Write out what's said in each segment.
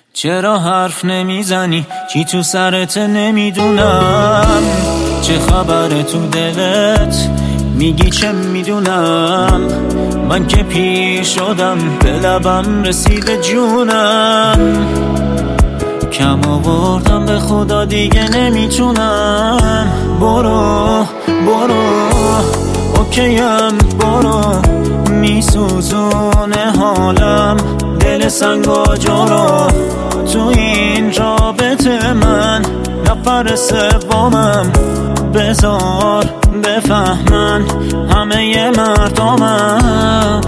چرا حرف نمیزنی؟ چی تو سرت نمیدونم. چه خبره تو دلت؟ میگی چه میدونم. من که پیر شدم، به لبم رسیده جونم. کم آوردم به خدا دیگه نمیتونم. برو اوکیم، برو. میسوزونه حالم دل سنگ و جورو. تو این رابطه من نفر سومم. بذار بفهمن همه مردمم.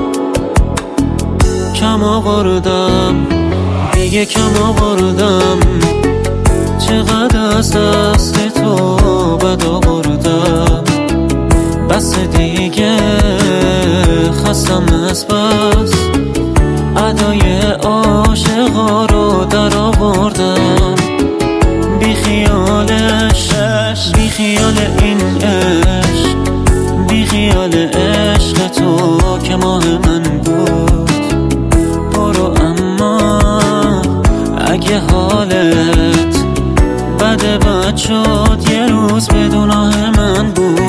کم آوردم دیگه، کم آوردم. چقدر از دست تو بد آوردم. بس دیگه خستم از بس. ادای عاشقا رو در آوردم. بی خیالش، بی خیال این عشق، بی خیال عشق تو که ماه من بود. برو اما اگه حالت بد شد، یه روز به گناه من بود.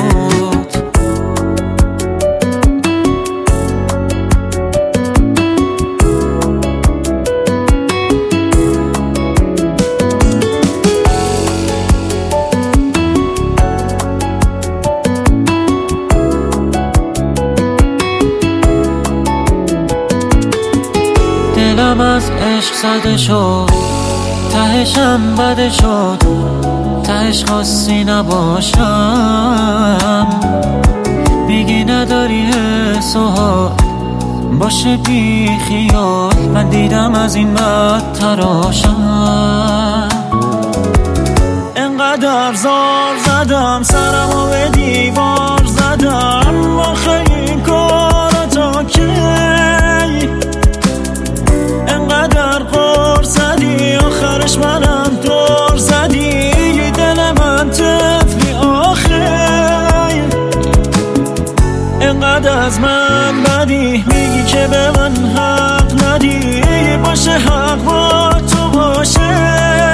دلم از عشق زده شد، تهشم بده شد. تهش خاصی نباشم. میگی نداری حس و حال، باشه بی خیال. من دیدم از این بد تراشم. انقدر زار زدم، سرمو به دیوار زدم. آخه این کارا تا کی؟ انقدر قرص زدی، آخرش منم دور زدی. دل من طفلی آخر. انقدر از من بدی، میگی که به من حق ندی. باشه حق با تو باشه.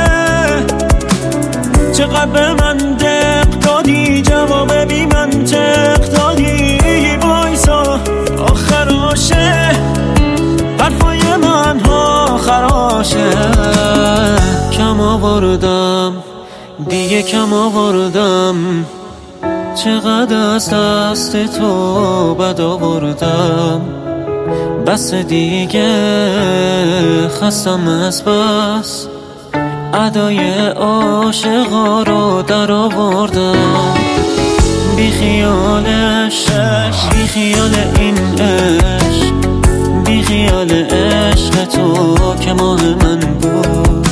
چقدر به من دق دادی، جواب بی منطق دادی. بایسا آخراشه، حرفای من ها خراشه. کم آوردم دیگه، کم آوردم. چقدر از دست تو بد آوردم. بس دیگه خستم از بس. ادای عاشقا رو در آوردم. بی خیالش، بی خیال این عشق، بی خیال عشق تو که ماه من بود.